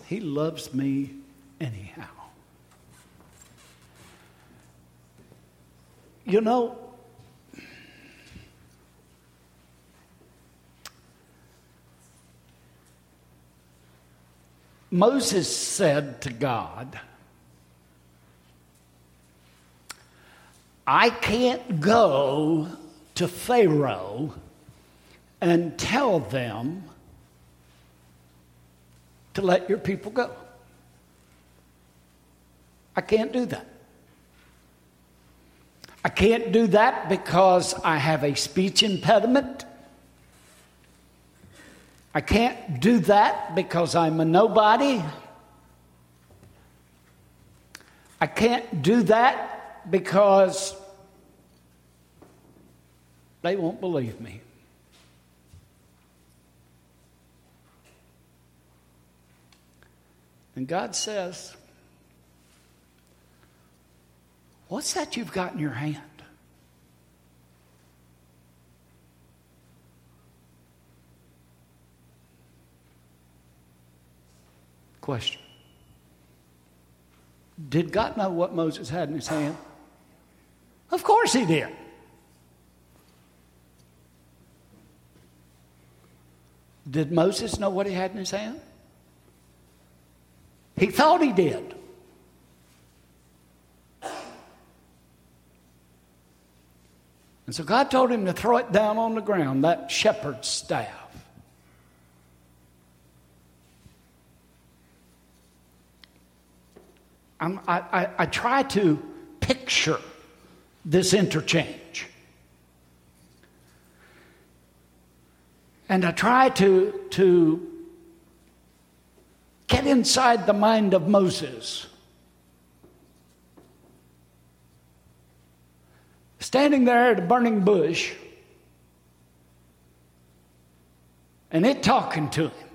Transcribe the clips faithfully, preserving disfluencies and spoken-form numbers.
He loves me anyhow. You know, Moses said to God, I can't go to Pharaoh and tell them to let your people go. I can't do that. I can't do that because I have a speech impediment. I can't do that because I'm a nobody. I can't do that because they won't believe me. And God says, what's that you've got in your hand? Question. Did God know what Moses had in his hand? Of course he did. Did Moses know what he had in his hand? He thought he did. And so God told him to throw it down on the ground, that shepherd's staff. I'm, I, I, I try to picture this interchange. And I try to, to get inside the mind of Moses. Standing there at a burning bush, and it talking to him.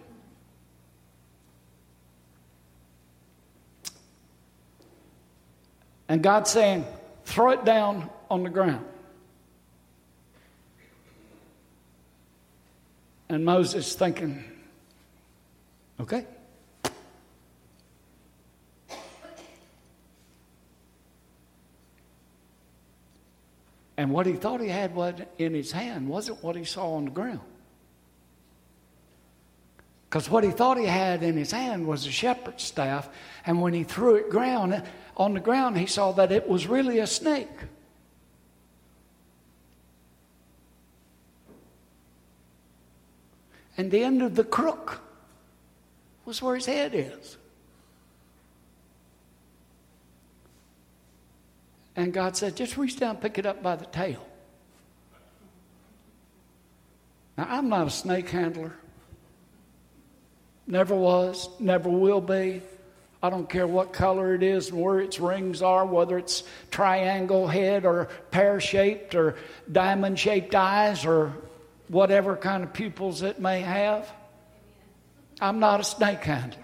And God saying, throw it down on the ground. And Moses thinking, okay. And what he thought he had in his hand wasn't what he saw on the ground. Because what he thought he had in his hand was a shepherd's staff. And when he threw it ground, on the ground, he saw that it was really a snake. And the end of the crook was where his head is. And God said, just reach down and pick it up by the tail. Now, I'm not a snake handler. Never was, never will be. I don't care what color it is and where its rings are, whether it's triangle head or pear-shaped or diamond-shaped eyes or whatever kind of pupils it may have. I'm not a snake handler.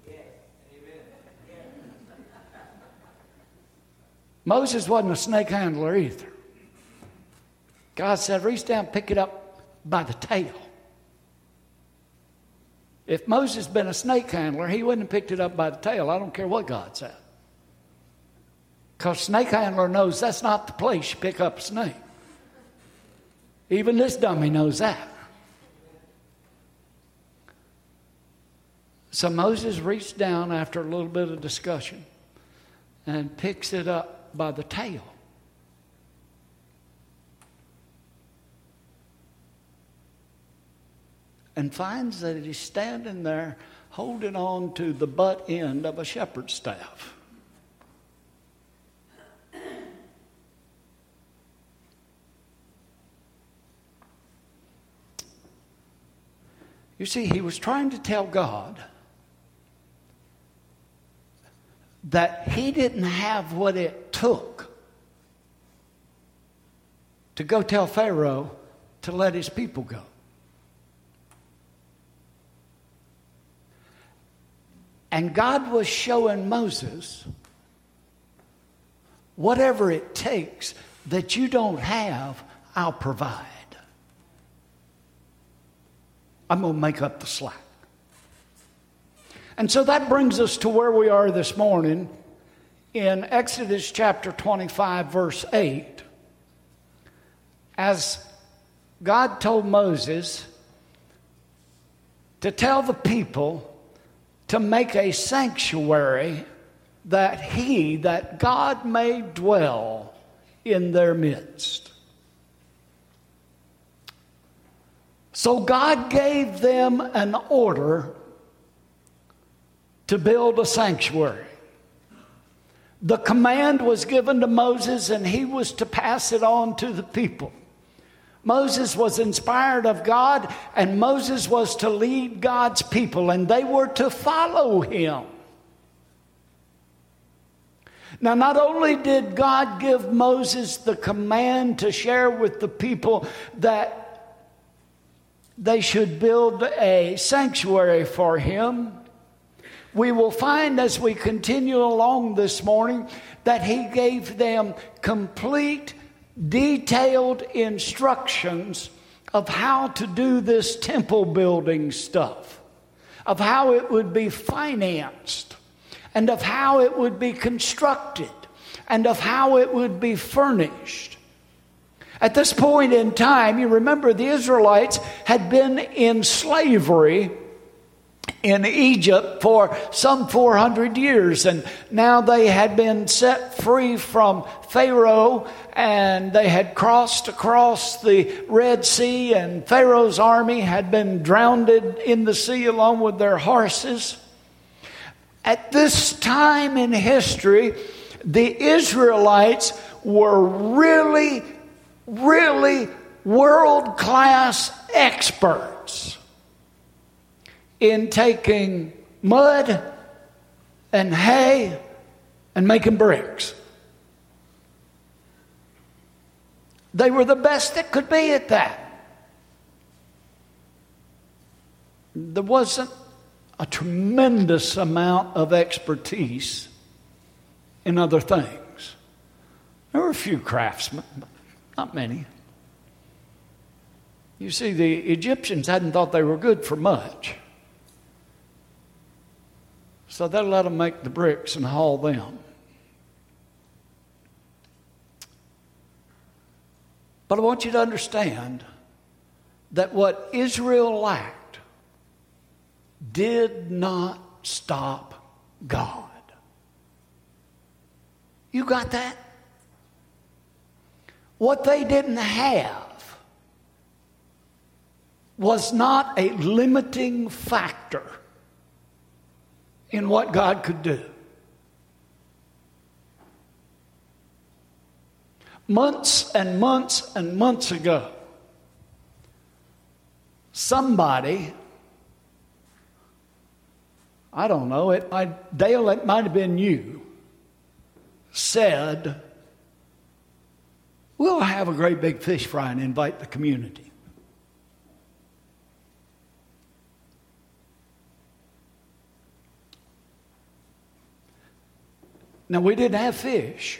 Moses wasn't a snake handler either. God said, reach down, pick it up by the tail. If Moses had been a snake handler, he wouldn't have picked it up by the tail. I don't care what God said. Because snake handler knows that's not the place you pick up a snake. Even this dummy knows that. So Moses reached down after a little bit of discussion and picks it up by the tail. And finds that he's standing there holding on to the butt end of a shepherd's staff. You see, he was trying to tell God that he didn't have what it took to go tell Pharaoh to let his people go. And God was showing Moses, whatever it takes that you don't have, I'll provide. I'm going to make up the slack. And so that brings us to where we are this morning in Exodus chapter twenty-five, verse eight. As God told Moses to tell the people to make a sanctuary that he, that God may dwell in their midst. So God gave them an order to build a sanctuary. The command was given to Moses, and he was to pass it on to the people. Moses was inspired of God, and Moses was to lead God's people, and they were to follow him. Now, not only did God give Moses the command to share with the people that they should build a sanctuary for him, we will find as we continue along this morning that he gave them complete, detailed instructions of how to do this temple building stuff, of how it would be financed, and of how it would be constructed, and of how it would be furnished. At this point in time, you remember the Israelites had been in slavery in Egypt for some four hundred years, and now they had been set free from Pharaoh, and they had crossed across the Red Sea, and Pharaoh's army had been drowned in the sea along with their horses. At this time in history, the Israelites were really, really world-class experts in taking mud and hay and making bricks. They were the best that could be at that. There wasn't a tremendous amount of expertise in other things. There were a few craftsmen, but not many. You see, the Egyptians hadn't thought they were good for much. So they let them make the bricks and haul them. But I want you to understand that what Israel lacked did not stop God. You got that? What they didn't have was not a limiting factor in what God could do. Months and months and months ago, somebody, I don't know, it might, Dale, it might have been you, said, we'll have a great big fish fry and invite the community. Now, we didn't have fish.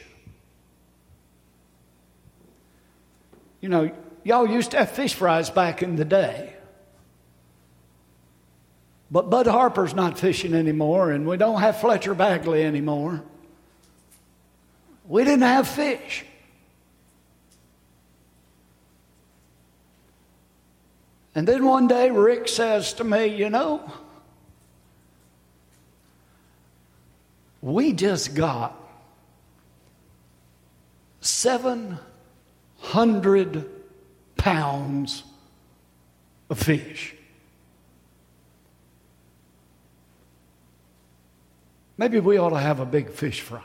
You know, y'all used to have fish fries back in the day. But Bud Harper's not fishing anymore, and we don't have Fletcher Bagley anymore. We didn't have fish. And then one day Rick says to me, you know, we just got seven hundred pounds of fish. Maybe we ought to have a big fish fry.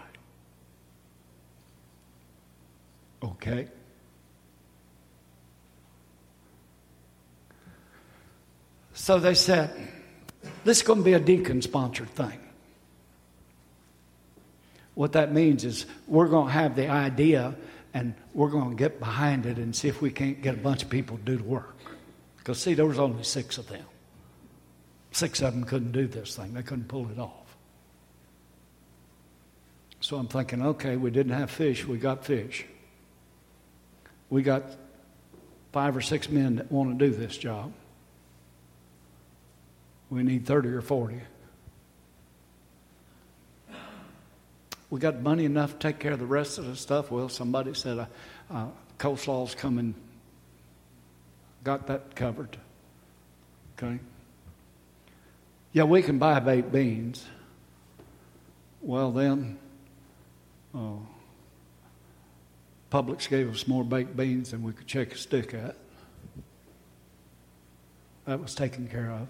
Okay. So they said, this is going to be a deacon-sponsored thing. What that means is we're going to have the idea and we're going to get behind it and see if we can't get a bunch of people to do the work. Because, see, there was only six of them. Six of them couldn't do this thing. They couldn't pull it off. So I'm thinking, okay, we didn't have fish. We got fish. We got five or six men that want to do this job. We need thirty or forty. we got money enough to take care of the rest of the stuff. Well, somebody said uh, uh, coleslaw's coming. Got that covered. Okay. Yeah, we can buy baked beans. Well, then, uh, Publix gave us more baked beans than we could shake a stick at. That was taken care of.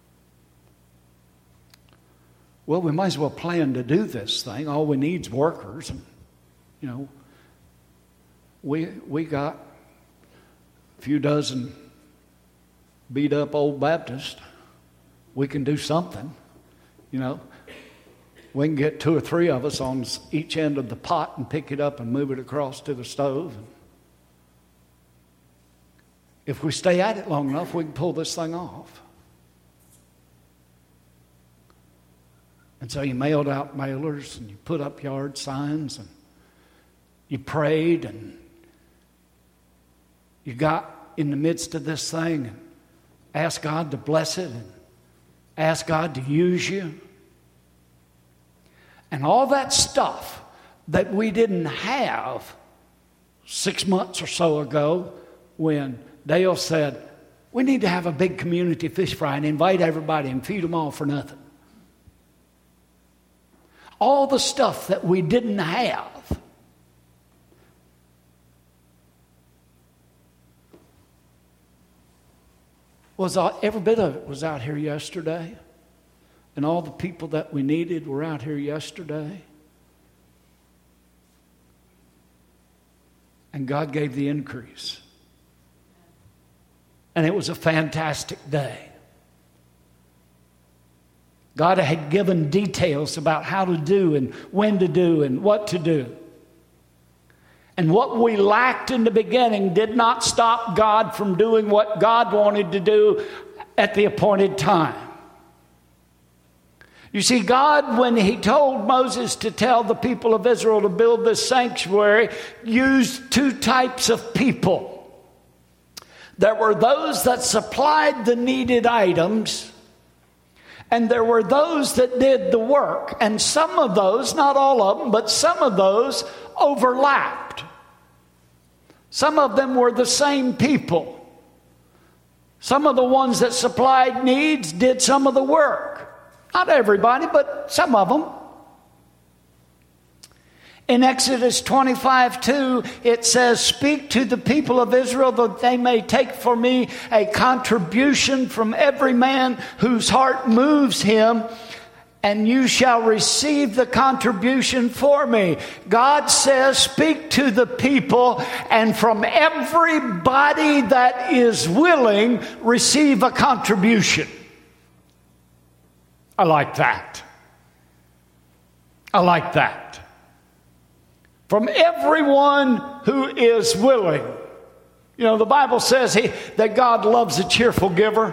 Well, we might as well plan to do this thing. All we need is workers. And, you know, we we got a few dozen beat up old Baptists. We can do something, you know. We can get two or three of us on each end of the pot and pick it up and move it across to the stove. If we stay at it long enough, we can pull this thing off. And so you mailed out mailers and you put up yard signs and you prayed and you got in the midst of this thing and asked God to bless it and asked God to use you. And all that stuff that we didn't have six months or so ago when Dale said, we need to have a big community fish fry and invite everybody and feed them all for nothing. All the stuff that we didn't have. Was all, every bit of it was out here yesterday. And all the people that we needed were out here yesterday. And God gave the increase. And it was a fantastic day. God had given details about how to do and when to do and what to do. And what we lacked in the beginning did not stop God from doing what God wanted to do at the appointed time. You see, God, when He told Moses to tell the people of Israel to build this sanctuary, used two types of people. There were those that supplied the needed items, and there were those that did the work. And some of those, not all of them, but some of those overlapped. Some of them were the same people. Some of the ones that supplied needs did some of the work. Not everybody, but some of them. In Exodus twenty-five two, it says, speak to the people of Israel that they may take for me a contribution from every man whose heart moves him, and you shall receive the contribution for me. God says, speak to the people, and from everybody that is willing, receive a contribution. I like that. I like that. From everyone who is willing. You know, the Bible says he, that God loves a cheerful giver.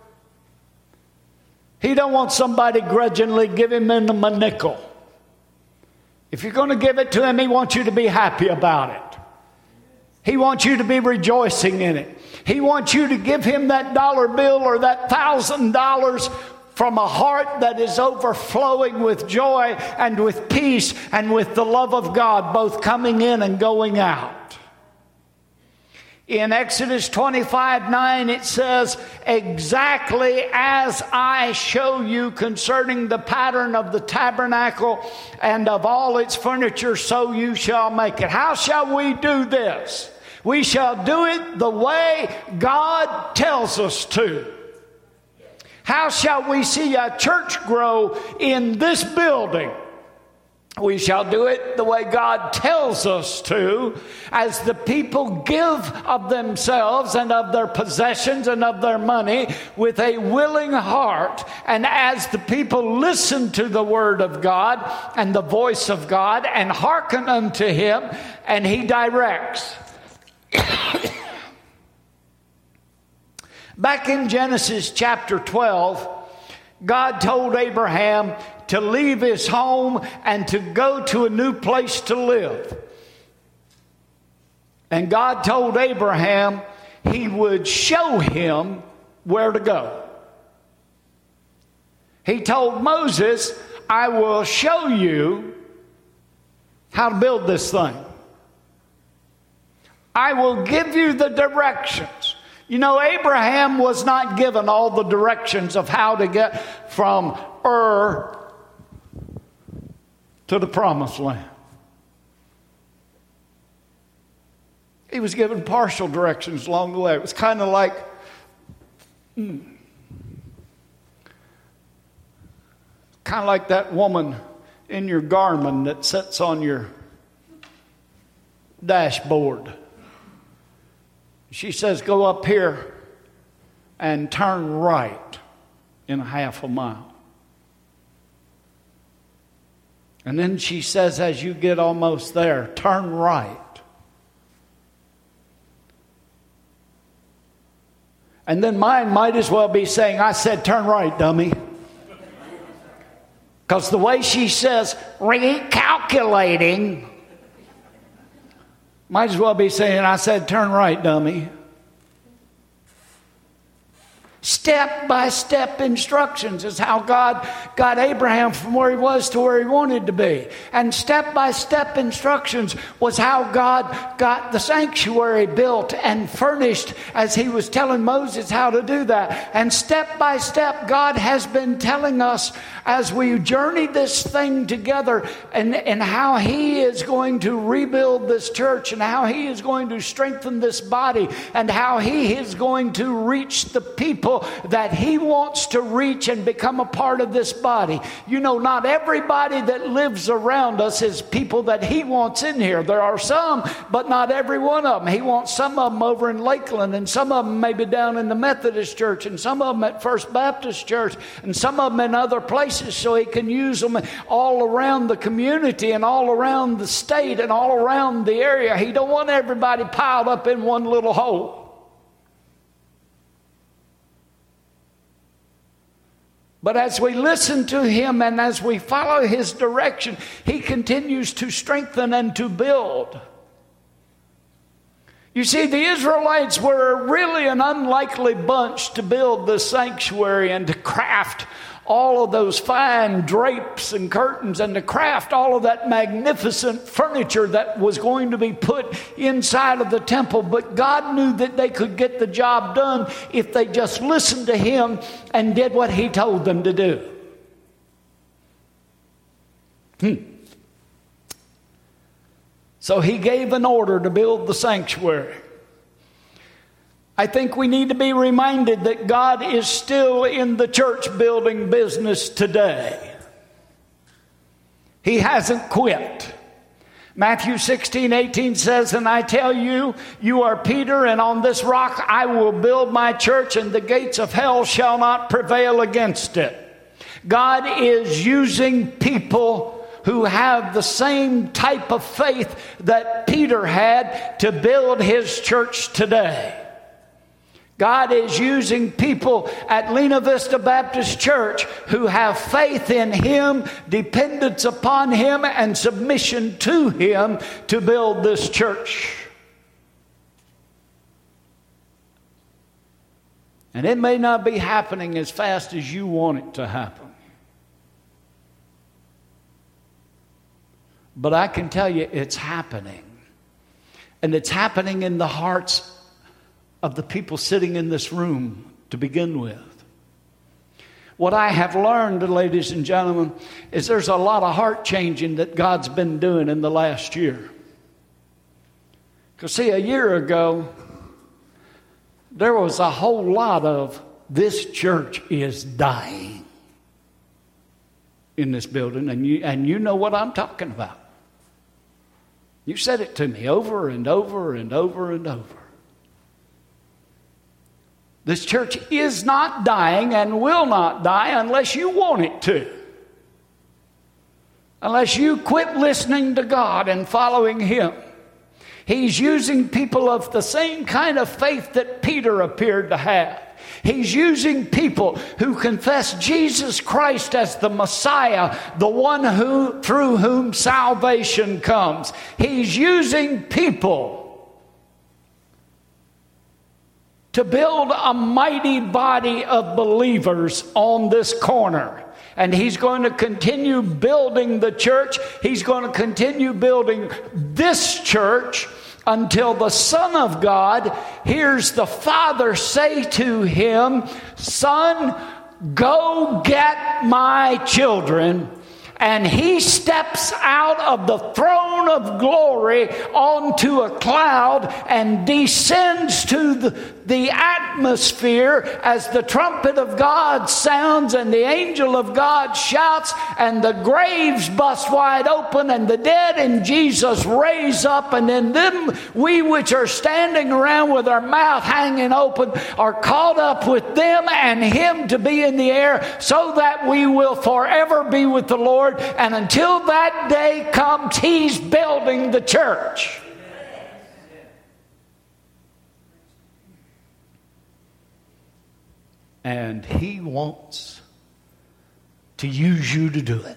He don't want somebody grudgingly giving him a nickel. If you're going to give it to him, He wants you to be happy about it. He wants you to be rejoicing in it. He wants you to give Him that dollar bill or that thousand dollars from a heart that is overflowing with joy and with peace and with the love of God, both coming in and going out. In Exodus twenty-five nine, it says, exactly as I show you concerning the pattern of the tabernacle and of all its furniture, so you shall make it. How shall we do this? We shall do it the way God tells us to. How shall we see a church grow in this building? We shall do it the way God tells us to, as the people give of themselves and of their possessions and of their money with a willing heart, and as the people listen to the word of God and the voice of God and hearken unto Him, and He directs. Back in Genesis chapter twelve, God told Abraham to leave his home and to go to a new place to live. And God told Abraham He would show him where to go. He told Moses, I will show you how to build this thing. I will give you the directions. You know, Abraham was not given all the directions of how to get from Ur to the promised land. He was given partial directions along the way. It was kind of like, hmm, kind of like that woman in your Garmin that sits on your dashboard. She says, go up here and turn right in a half a mile. And then she says, as you get almost there, turn right. And then mine might as well be saying, I said, turn right, dummy. Because the way she says, recalculating, might as well be saying, I said, turn right, dummy. Step-by-step instructions is how God got Abraham from where he was to where he wanted to be. And step-by-step instructions was how God got the sanctuary built and furnished as he was telling Moses how to do that. And step-by-step, God has been telling us as we journey this thing together and, and how he is going to rebuild this church and how he is going to strengthen this body and how he is going to reach the people that he wants to reach and become a part of this body. You know, not everybody that lives around us is people that he wants in here. There are some, but not every one of them. He wants some of them over in Lakeland, and some of them maybe down in the Methodist church, and some of them at First Baptist church, and some of them in other places, so he can use them all around the community and all around the state and all around the area. He don't want everybody piled up in one little hole. But as we listen to him and as we follow his direction, he continues to strengthen and to build. You see, the Israelites were really an unlikely bunch to build the sanctuary and to craft all of those fine drapes and curtains and to craft all of that magnificent furniture that was going to be put inside of the temple. But God knew that they could get the job done if they just listened to him and did what he told them to do. Hmm. So he gave an order to build the sanctuary. I think we need to be reminded that God is still in the church building business today. He hasn't quit. Matthew sixteen eighteen says, and I tell you, you are Peter, and on this rock I will build my church, and the gates of hell shall not prevail against it. God is using people who have the same type of faith that Peter had to build his church today. God is using people at Lena Vista Baptist Church who have faith in him, dependence upon him, and submission to him to build this church. And it may not be happening as fast as you want it to happen. But I can tell you it's happening. And it's happening in the hearts of the people sitting in this room to begin with. What I have learned, ladies and gentlemen, is there's a lot of heart changing that God's been doing in the last year. Because see, a year ago, there was a whole lot of this church is dying in this building, and you, and you know what I'm talking about. You said it to me over and over and over and over. This church is not dying and will not die unless you want it to. Unless you quit listening to God and following him. He's using people of the same kind of faith that Peter appeared to have. He's using people who confess Jesus Christ as the Messiah, the one who through whom salvation comes. He's using people to build a mighty body of believers on this corner. And He's going to continue building the church. He's going to continue building this church until the Son of God hears the Father say to Him, "Son, go get my children." And He steps out of the throne of glory onto a cloud and descends to the, the atmosphere as the trumpet of God sounds and the angel of God shouts and the graves bust wide open and the dead in Jesus raise up, and then them we which are standing around with our mouth hanging open are caught up with them and Him to be in the air, so that we will forever be with the Lord. And until that day comes, He's building the church. And He wants to use you to do it.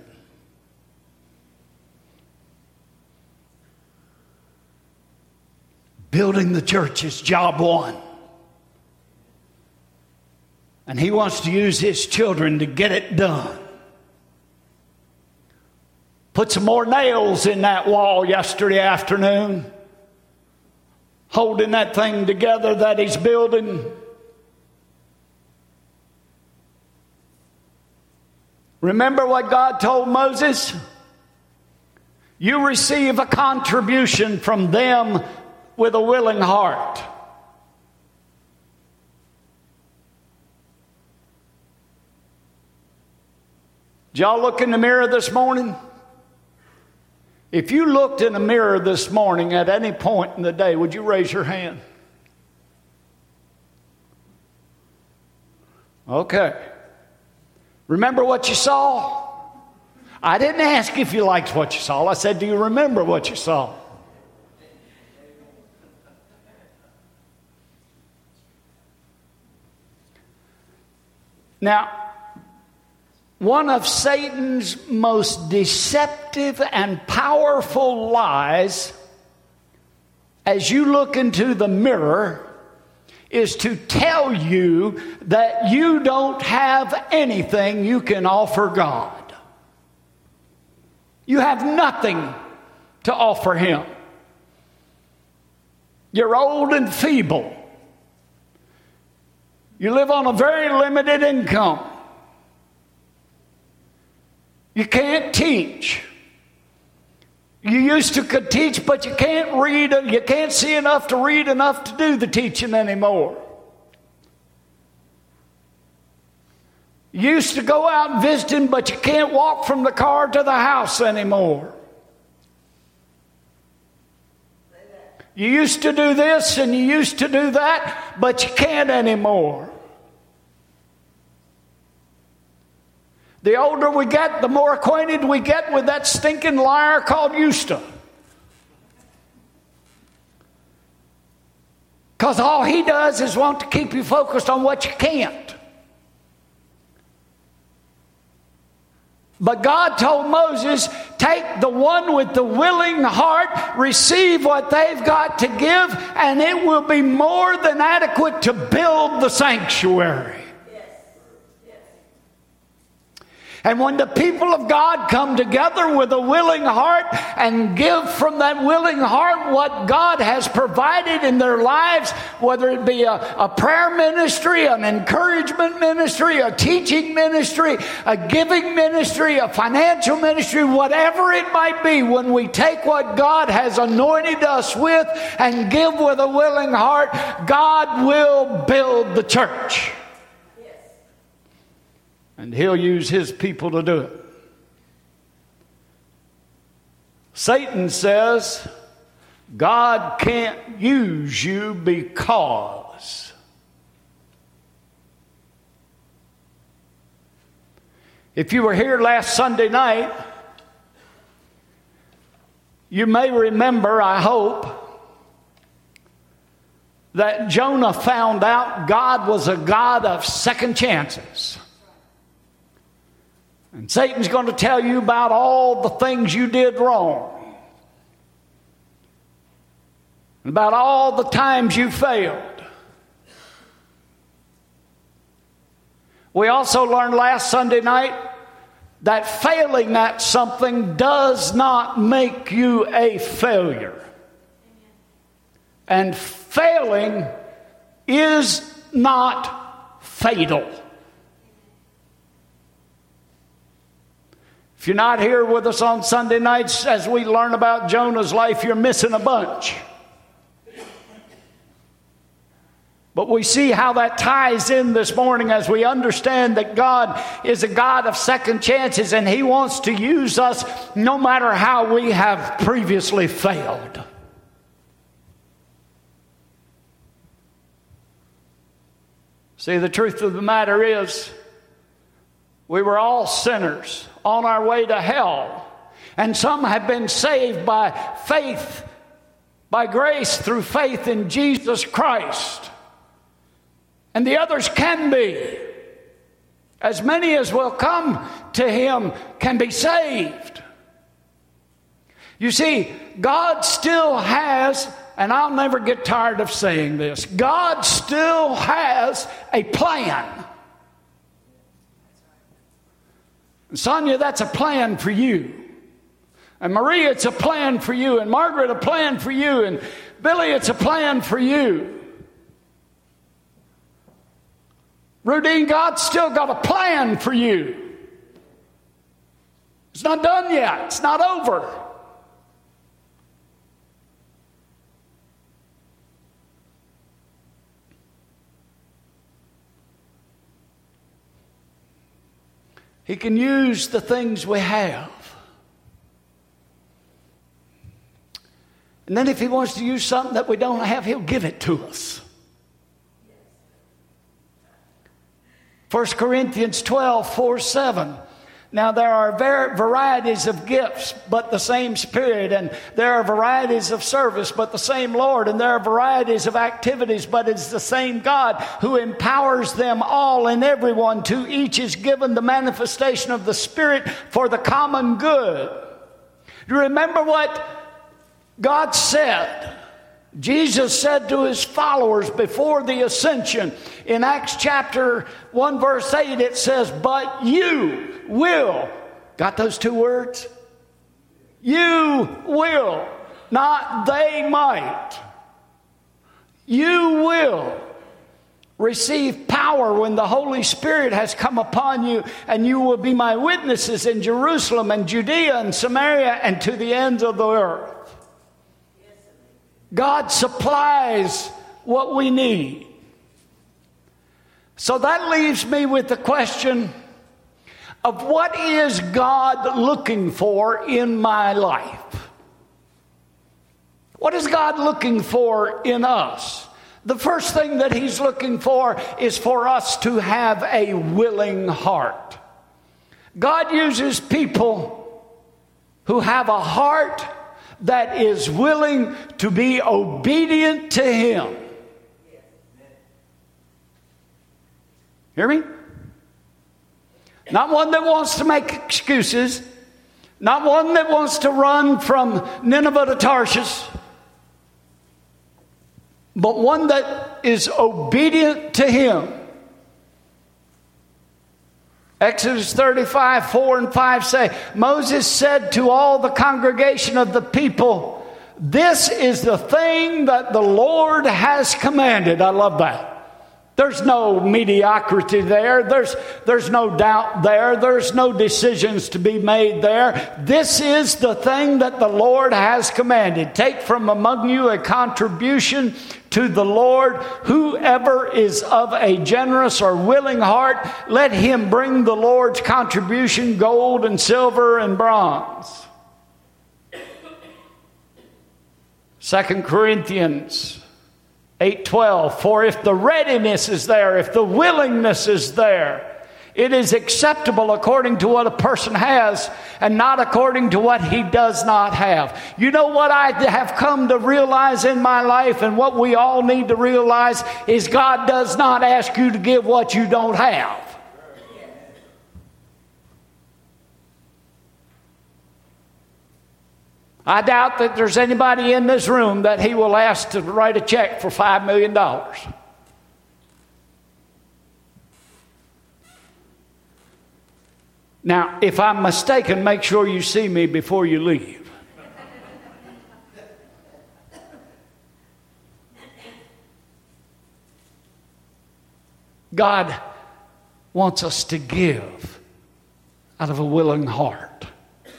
Building the church is job one. And He wants to use His children to get it done. Put some more nails in that wall yesterday afternoon, holding that thing together that He's building. Remember what God told Moses? You receive a contribution from them with a willing heart. Did y'all look in the mirror this morning? If you looked in a mirror this morning at any point in the day, would you raise your hand? Okay. Remember what you saw? I didn't ask if you liked what you saw. I said, do you remember what you saw? Now, one of Satan's most deceptive and powerful lies, as you look into the mirror, is to tell you that you don't have anything you can offer God. You have nothing to offer Him. You're old and feeble. You live on a very limited income. You can't teach. You used to could teach, but you can't read. You can't see enough to read enough to do the teaching anymore. You used to go out visiting, but you can't walk from the car to the house anymore. You used to do this and you used to do that, but you can't anymore. The older we get, the more acquainted we get with that stinking liar called Eusta. Because all he does is want to keep you focused on what you can't. But God told Moses, take the one with the willing heart, receive what they've got to give, and it will be more than adequate to build the sanctuary. And when the people of God come together with a willing heart and give from that willing heart what God has provided in their lives, whether it be a, a prayer ministry, an encouragement ministry, a teaching ministry, a giving ministry, a financial ministry, whatever it might be, when we take what God has anointed us with and give with a willing heart, God will build the church. And He'll use His people to do it. Satan says, God can't use you because. If you were here last Sunday night, you may remember, I hope, that Jonah found out God was a God of second chances. And Satan's going to tell you about all the things you did wrong. And about all the times you failed. We also learned last Sunday night that failing at something does not make you a failure. And failing is not fatal. If you're not here with us on Sunday nights as we learn about Jonah's life, you're missing a bunch. But we see how that ties in this morning as we understand that God is a God of second chances, and He wants to use us no matter how we have previously failed. See, the truth of the matter is, we were all sinners on our way to hell. And some have been saved by faith, by grace through faith in Jesus Christ. And the others can be. As many as will come to Him can be saved. You see, God still has, and I'll never get tired of saying this, God still has a plan. Sonia, that's a plan for you. And Maria, it's a plan for you. And Margaret, a plan for you. And Billy, it's a plan for you. Rudine, God's still got a plan for you. It's not done yet. It's not over. He can use the things we have. And then if He wants to use something that we don't have, He'll give it to us. First Corinthians twelve, four, seven. Now there are var- varieties of gifts, but the same Spirit. And there are varieties of service, but the same Lord. And there are varieties of activities, but it's the same God who empowers them all and everyone. To each is given the manifestation of the Spirit for the common good. Do you remember what God said? Jesus said to His followers before the ascension in Acts chapter one verse eight, it says, but you will, got those two words? You will, not they might. You will receive power when the Holy Spirit has come upon you, and you will be my witnesses in Jerusalem and Judea and Samaria and to the ends of the earth. God supplies what we need. So that leaves me with the question of what is God looking for in my life? What is God looking for in us? The first thing that He's looking for is for us to have a willing heart. God uses people who have a heart that is willing to be obedient to Him. Hear me? Not one that wants to make excuses. Not one that wants to run from Nineveh to Tarshish. But one that is obedient to Him. Exodus thirty-five, four and five say, Moses said to all the congregation of the people, this is the thing that the Lord has commanded. I love that. There's no mediocrity there. There's, there's no doubt there. There's no decisions to be made there. This is the thing that the Lord has commanded. Take from among you a contribution to the Lord. Whoever is of a generous or willing heart, let him bring the Lord's contribution, gold and silver and bronze. Second Corinthians eight twelve, for if the readiness is there, if the willingness is there, it is acceptable according to what a person has and not according to what he does not have. You know what I have come to realize in my life, and what we all need to realize, is God does not ask you to give what you don't have. I doubt that there's anybody in this room that He will ask to write a check for five million dollars. Now, if I'm mistaken, make sure you see me before you leave. God wants us to give out of a willing heart,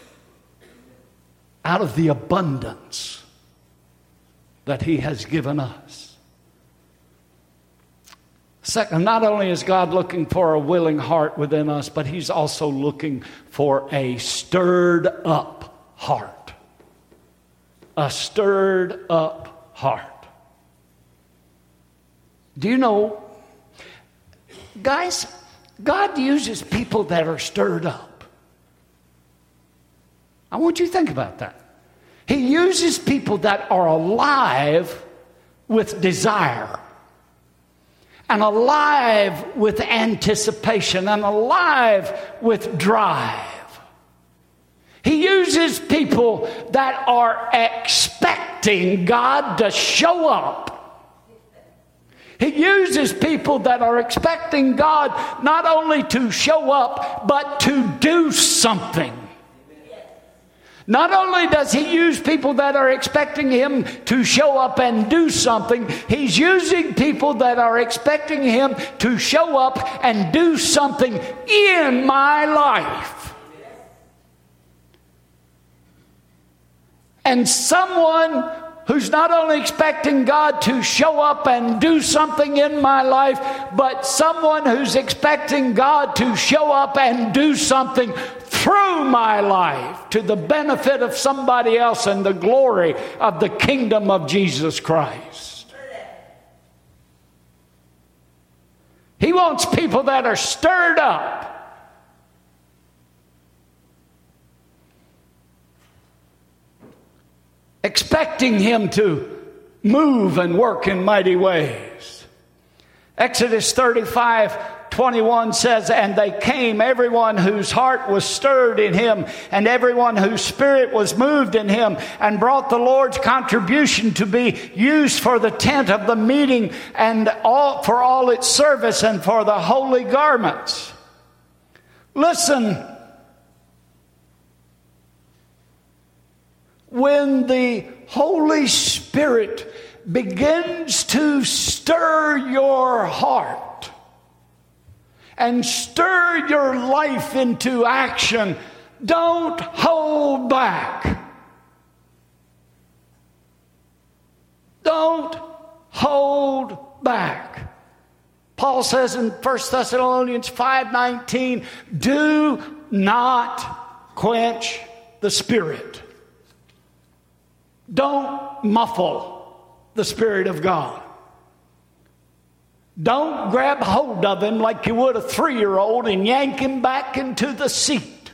out of the abundance that He has given us. Second, not only is God looking for a willing heart within us, but He's also looking for a stirred up heart. A stirred up heart. Do you know, guys, God uses people that are stirred up. I want you to think about that. He uses people that are alive with desire, and alive with anticipation, and alive with drive. He uses people that are expecting God to show up. He uses people that are expecting God not only to show up, but to do something. Not only does He use people that are expecting Him to show up and do something, He's using people that are expecting Him to show up and do something in my life. And someone who's not only expecting God to show up and do something in my life, but someone who's expecting God to show up and do something through my life to the benefit of somebody else and the glory of the kingdom of Jesus Christ. He wants people that are stirred up. Expecting Him to move and work in mighty ways. Exodus thirty-five twenty-one says, and they came, everyone whose heart was stirred in him, and everyone whose spirit was moved in him, and brought the Lord's contribution to be used for the tent of the meeting, and all for all its service, and for the holy garments. Listen. When the Holy Spirit begins to stir your heart and stir your life into action, don't hold back. Don't hold back. Paul says in First Thessalonians five nineteen, do not quench the Spirit. Don't muffle the Spirit of God. Don't grab hold of Him like you would a three-year-old and yank him back into the seat.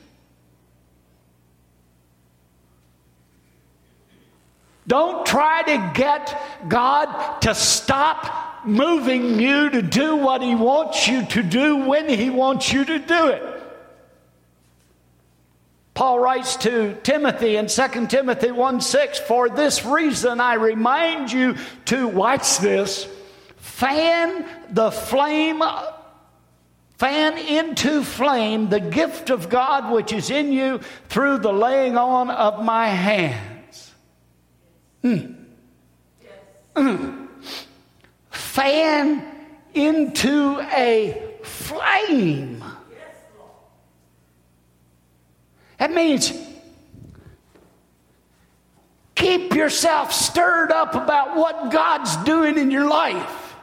Don't try to get God to stop moving you to do what He wants you to do when He wants you to do it. Paul writes to Timothy in Second Timothy one six, for this reason I remind you to, watch this, fan the flame, fan into flame the gift of God which is in you through the laying on of my hands. Mm. Mm. Fan into a flame. That means keep yourself stirred up about what God's doing in your life.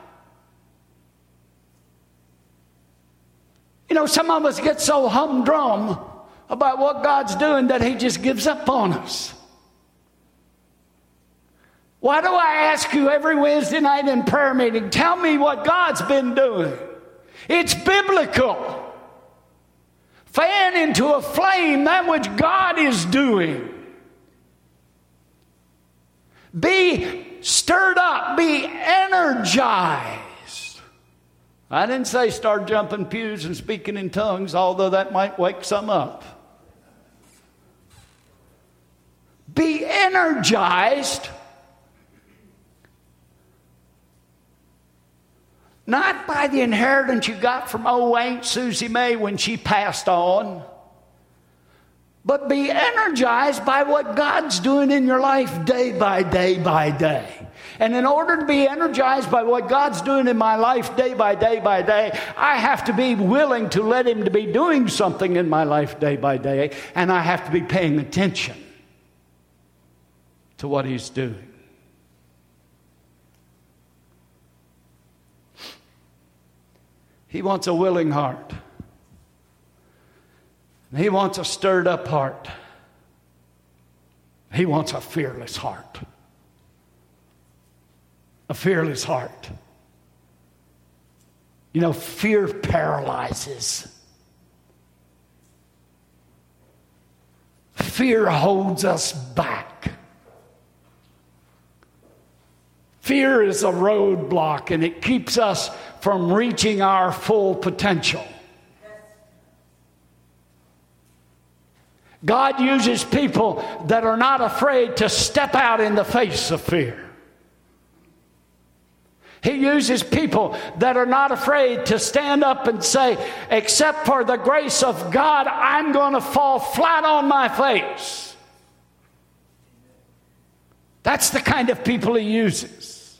You know, some of us get so humdrum about what God's doing that He just gives up on us. Why do I ask you every Wednesday night in prayer meeting, tell me what God's been doing? It's biblical. Fan into a flame that which God is doing. Be stirred up. Be energized. I didn't say start jumping pews and speaking in tongues, although that might wake some up. Be energized. Not by the inheritance you got from old Aunt Susie May when she passed on. but be energized by what God's doing in your life day by day by day. And in order to be energized by what God's doing in my life day by day by day, I have to be willing to let Him to be doing something in my life day by day, and I have to be paying attention to what He's doing. He wants a willing heart. He wants a stirred up heart. He wants a fearless heart. A fearless heart. You know, fear paralyzes. Fear holds us back. Fear is a roadblock, and it keeps us from reaching our full potential. God uses people that are not afraid to step out in the face of fear. He uses people that are not afraid to stand up and say, except for the grace of God, I'm going to fall flat on my face. That's the kind of people He uses.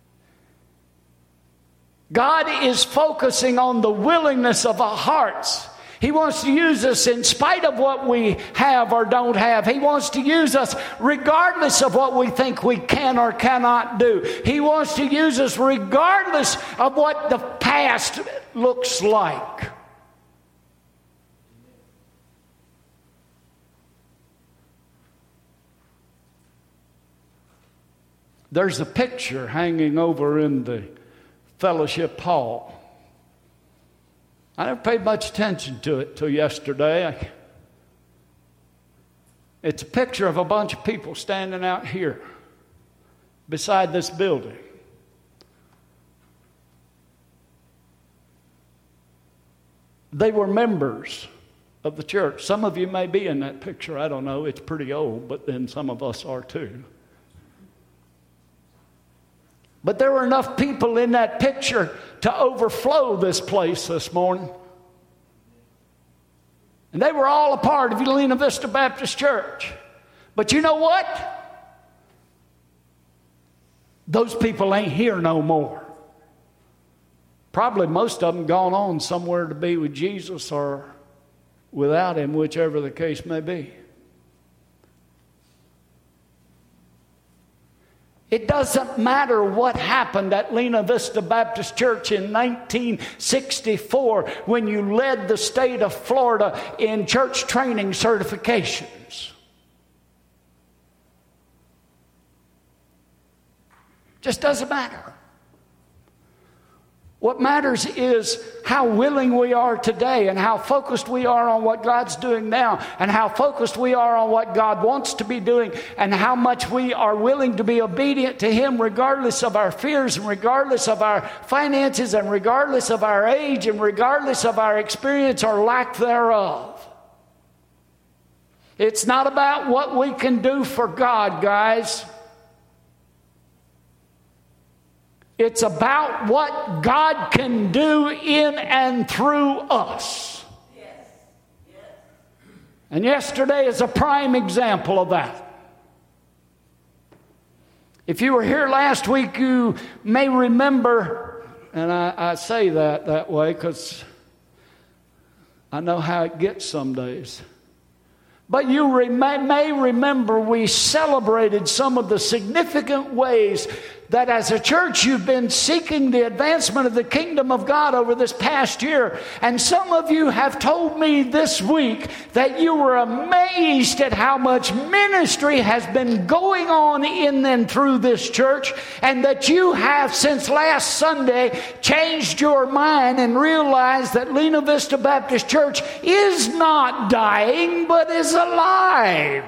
God is focusing on the willingness of our hearts. He wants to use us in spite of what we have or don't have. He wants to use us regardless of what we think we can or cannot do. He wants to use us regardless of what the past looks like. There's a picture hanging over in the fellowship hall. I never paid much attention to it till yesterday. I, it's a picture of a bunch of people standing out here beside this building. They were members of the church. Some of you may be in that picture. I don't know. It's pretty old, but then some of us are too. But there were enough people in that picture to overflow this place this morning. And they were all a part of Lena Vista Baptist Church. But you know what? Those people ain't here no more. Probably most of them gone on somewhere to be with Jesus or without Him, whichever the case may be. It doesn't matter what happened at Lena Vista Baptist Church in nineteen sixty-four when you led the state of Florida in church training certifications. Just doesn't matter. What matters is how willing we are today and how focused we are on what God's doing now and how focused we are on what God wants to be doing and how much we are willing to be obedient to Him regardless of our fears and regardless of our finances and regardless of our age and regardless of our experience or lack thereof. It's not about what we can do for God, guys. It's about what God can do in and through us. Yes. Yes. And yesterday is a prime example of that. If you were here last week, you may remember, and I, I say that that way because I know how it gets some days. But you rem- may remember we celebrated some of the significant ways that as a church you've been seeking the advancement of the kingdom of God over this past year. And some of you have told me this week that you were amazed at how much ministry has been going on in and through this church, and that you have since last Sunday changed your mind and realized that Lena Vista Baptist Church is not dying but is alive.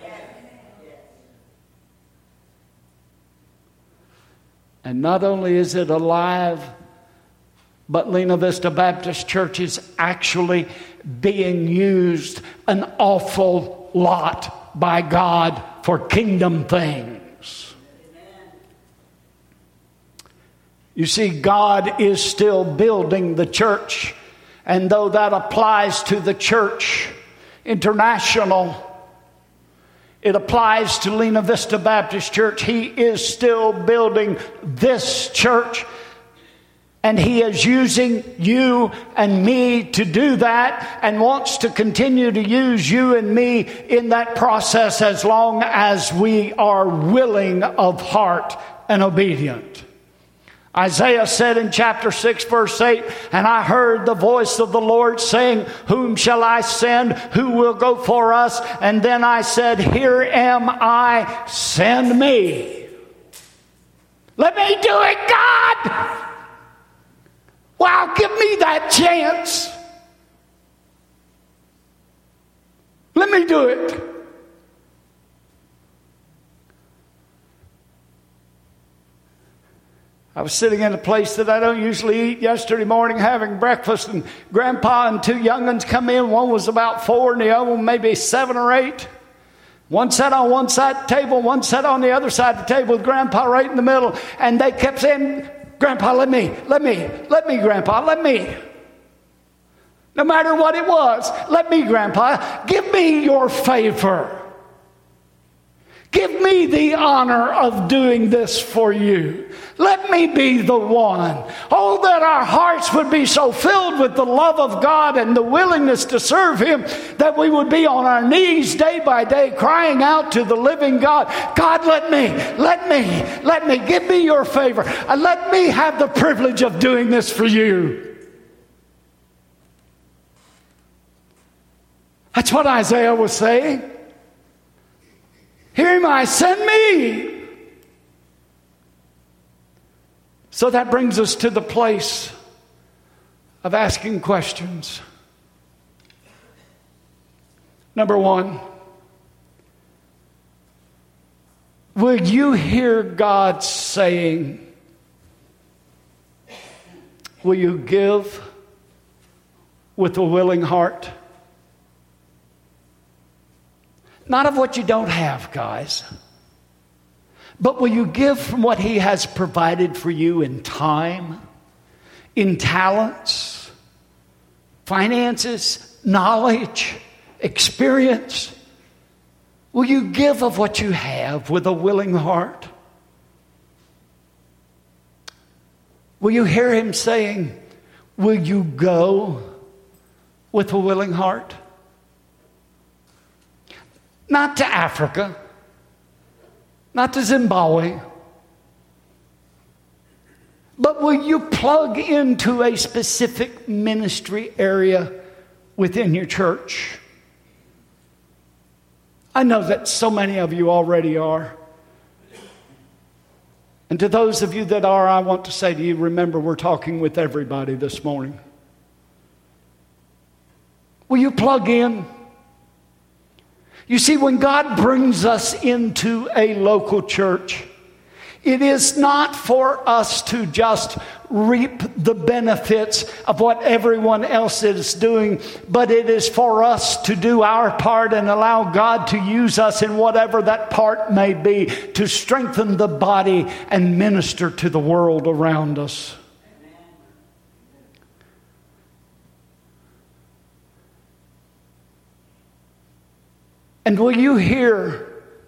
And not only is it alive, but Lena Vista Baptist Church is actually being used an awful lot by God for kingdom things. You see, God is still building the church. And though that applies to the church International. It applies to Lena Vista Baptist Church. He is still building this church. And He is using you and me to do that, and wants to continue to use you and me in that process as long as we are willing of heart and obedient. Isaiah said in chapter six, verse eight, "And I heard the voice of the Lord saying, Whom shall I send? Who will go for us? And then I said, Here am I, send me." Let me do it, God! Wow, give me that chance. Let me do it. I was sitting in a place that I don't usually eat yesterday morning having breakfast, and Grandpa and two young'uns come in. One was about four and the other one maybe seven or eight. One sat on one side of the table, one sat on the other side of the table with Grandpa right in the middle. And they kept saying, "Grandpa, let me, let me, let me, Grandpa, let me." No matter what it was, let me, Grandpa, give me your favor. Give me the honor of doing this for you. Let me be the one. Oh, that our hearts would be so filled with the love of God and the willingness to serve Him that we would be on our knees day by day crying out to the living God, "God, let me, let me, let me, give me your favor. And let me have the privilege of doing this for you." That's what Isaiah was saying. "Here am I, send me." So that brings us to the place of asking questions. Number one, will you hear God saying, will you give with a willing heart? Not of what you don't have, guys. But will you give from what He has provided for you in time, in talents, finances, knowledge, experience? Will you give of what you have with a willing heart? Will you hear Him saying, will you go with a willing heart? Not to Africa, not to Zimbabwe, but will you plug into a specific ministry area within your church? I know that so many of you already are. And to those of you that are, I want to say to you, remember, we're talking with everybody this morning. Will you plug in? You see, when God brings us into a local church, it is not for us to just reap the benefits of what everyone else is doing, but it is for us to do our part and allow God to use us in whatever that part may be to strengthen the body and minister to the world around us. And will you hear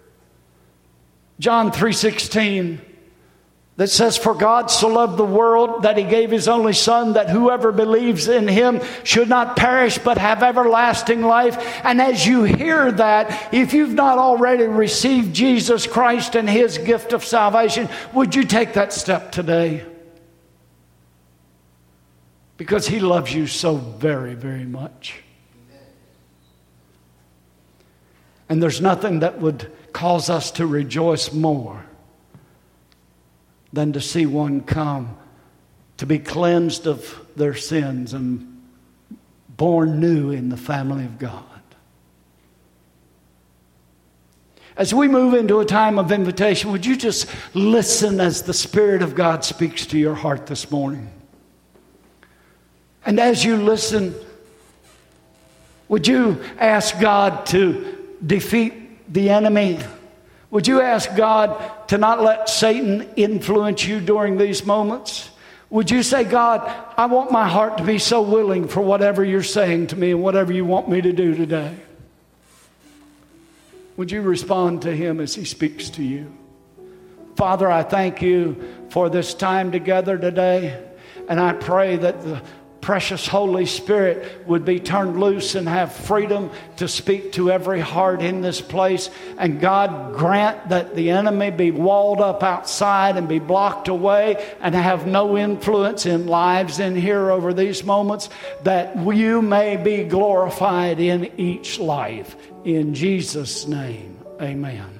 John three sixteen that says, "For God so loved the world that He gave His only Son, that whoever believes in Him should not perish but have everlasting life." And as you hear that, if you've not already received Jesus Christ and His gift of salvation, would you take that step today? Because He loves you so very, very much. And there's nothing that would cause us to rejoice more than to see one come to be cleansed of their sins and born new in the family of God. As we move into a time of invitation, would you just listen as the Spirit of God speaks to your heart this morning? And as you listen, would you ask God to defeat the enemy? Would you ask God to not let Satan influence you during these moments? Would you say, "God, I want my heart to be so willing for whatever you're saying to me and whatever you want me to do today"? Would you respond to Him as He speaks to you? Father, I thank You for this time together today. And I pray that the precious Holy Spirit would be turned loose and have freedom to speak to every heart in this place. And God, grant that the enemy be walled up outside and be blocked away and have no influence in lives in here over these moments, that You may be glorified in each life. In Jesus' name, amen.